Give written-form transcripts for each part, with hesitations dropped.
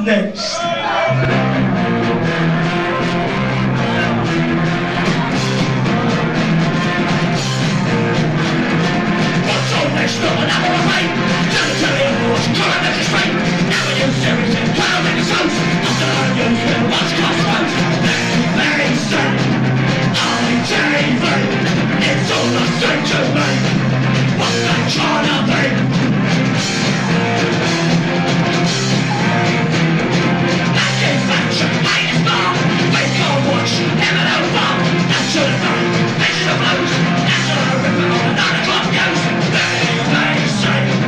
next? What's on next? Not another afraid. Don't tell me what's gonna make you straight. Never use seriously, 12 episodes. After I use them, what's crossroads? Very soon, ITV. It's all the same to me. What they trying to be? Satisfaction, hate is bar. We can't watch, never know far. National fun, national blues. National rhythm on the 9 o'clock news. BBC,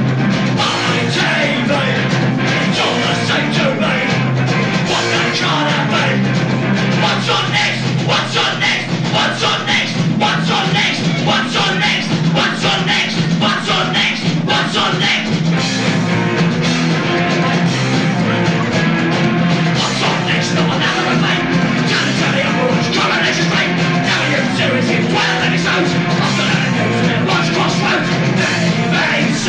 ITV. It's all the same to me. What they trying to be? What's on next? What's on next? What's on next? What's on next? What's on next? What's on next? What's on next? What's on next? What's on next? Not another remain. Tell the other coronation straight. Now you series in 12 episodes. After that news, watch Crossroads. BBC,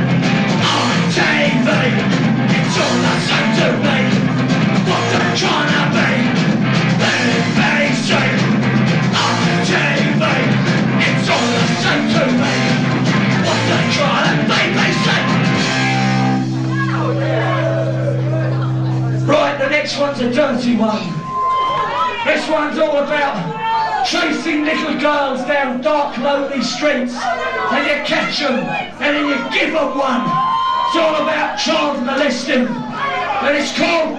ITV. It's all the same to me. What they're trying to be. BBC, ITV. It's all the same to me. What they're trying to be. BBC. Right, the next one's a dirty one. This one's all about chasing little girls down dark, lonely streets. Then you catch them, and then you give them one. It's all about child molesting. And it's called